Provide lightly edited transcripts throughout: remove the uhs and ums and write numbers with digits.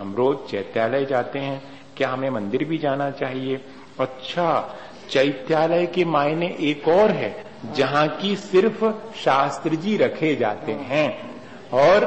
हम रोज चैत्यालय जाते हैं, क्या हमें मंदिर भी जाना चाहिए? अच्छा, चैत्यालय के मायने एक और है, जहां की सिर्फ शास्त्र जी रखे जाते हैं। और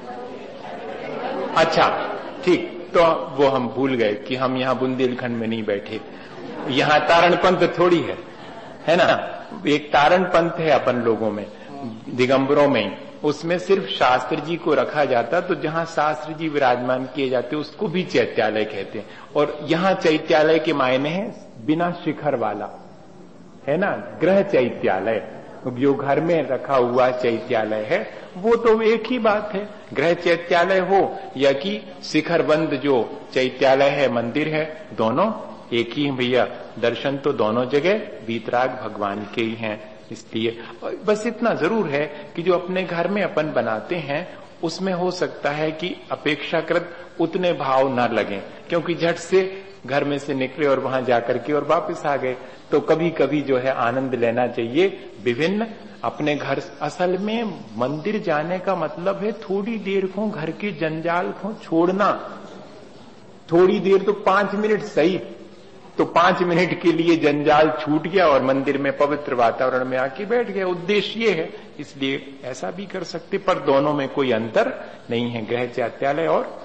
अच्छा ठीक, तो वो हम भूल गए कि हम यहाँ बुंदेलखंड में नहीं बैठे, यहाँ तारण पंथ थोड़ी है ना। एक तारण पंथ है अपन लोगों में, दिगंबरों में, उसमें सिर्फ शास्त्र जी को रखा जाता, तो जहां शास्त्र जी विराजमान किए जाते उसको भी चैत्यालय कहते हैं। और यहाँ चैत्यालय के मायने हैं बिना शिखर वाला, है ना, गृह चैत्यालय। जो घर में रखा हुआ चैत्यालय है वो तो एक ही बात है, गृह चैत्यालय हो या कि शिखरबंद जो चैत्यालय है, मंदिर है, दोनों एक ही भैया। दर्शन तो दोनों जगह वीतराग भगवान के ही हैं। इसलिए बस इतना जरूर है कि जो अपने घर में अपन बनाते हैं उसमें हो सकता है कि अपेक्षाकृत उतने भाव न लगें, क्योंकि झट से घर में से निकले और वहां जाकर के और वापस आ गए। तो कभी कभी जो है आनंद लेना चाहिए विभिन्न अपने घर। असल में मंदिर जाने का मतलब है थोड़ी देर को घर के जंजाल को छोड़ना, थोड़ी देर तो 5 मिनट सही, तो 5 मिनट के लिए जंजाल छूट गया और मंदिर में पवित्र वातावरण में आके बैठ गया। उद्देश्य ये है, इसलिए ऐसा भी कर सकते, पर दोनों में कोई अंतर नहीं है, गृह चैत्यालय और